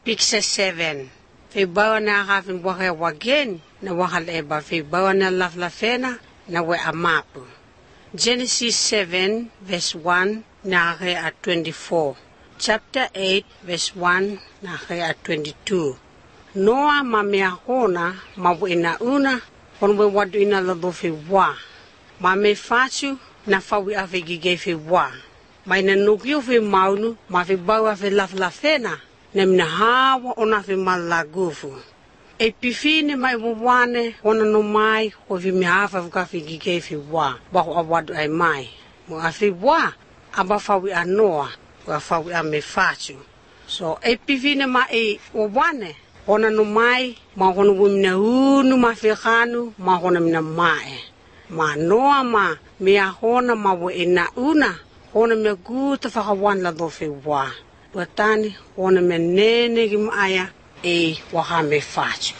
Picture 7. Fibawa na akafin wake wageni na wakal eba fibawa na laflafena na we amapu. Genesis 7 verse 1 na ake at 24. Chapter 8 verse 1 na ake at 22. Noa mameakona mabuina una konwe wadu ina lado fiwa. Mame fachu na fawi afe gige fiwa. Maina nukio fi maunu ma fibawa fi laflafena. Nemna hawa ona fi malagufu. Epifine mai wawane ona no mai o vi mihafa fuka fi gige fi wa bako awadu ai mai. Mo afi wa aba fawi anoa wa fawi amefachu. So epifine mai wawane ona no mai ma ona wumina unu ma fi khanu ma ona mina mai. Ma noa ma mea hona ma wa ina una ona me guta fakawan la do fi wa. Watani ona menene gimaya wahame fachu.